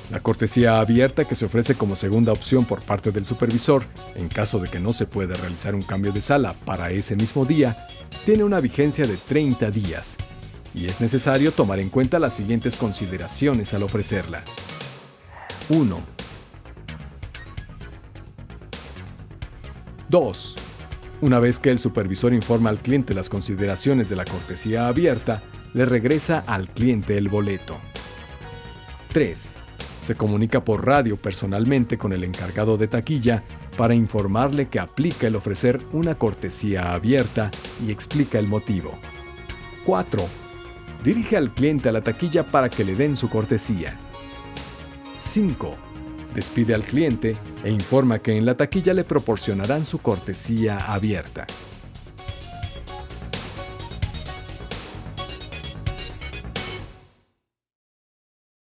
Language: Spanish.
La cortesía abierta, que se ofrece como segunda opción por parte del supervisor en caso de que no se pueda realizar un cambio de sala para ese mismo día, tiene una vigencia de 30 días y es necesario tomar en cuenta las siguientes consideraciones al ofrecerla. 1. 2. Una vez que el supervisor informa al cliente las consideraciones de la cortesía abierta, le regresa al cliente el boleto. 3. Se comunica por radio personalmente con el encargado de taquilla para informarle que aplica el ofrecer una cortesía abierta y explica el motivo. 4. Dirige al cliente a la taquilla para que le den su cortesía. 5. Despide al cliente e informa que en la taquilla le proporcionarán su cortesía abierta.